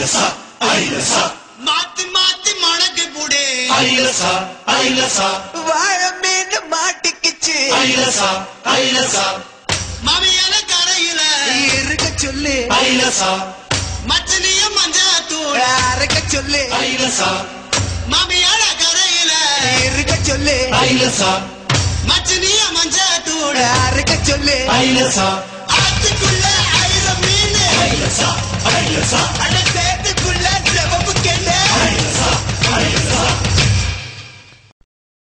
ஐலசா ஐலசா மாத்தி மாத்தி மணக்கு புடே ஐலசா ஐலசா வாழ மீன் மாட்டிக்கிச்சு ஐலசா ஐலசா மாமியால கரையில இருக்க சொல்லு ஐலசா மச்சனிய மஞ்சா தூள் அரைக்க சொல்லு ஐலசா மாமியால கரையில இருக்க சொல்லு ஐலசா மச்சனிய மஞ்சா தூள் அரைக்க சொல்லு ஐலசா ஆத்துக்குள்ள ஐல மீன் ஐலசா ஐலசா அடக்கு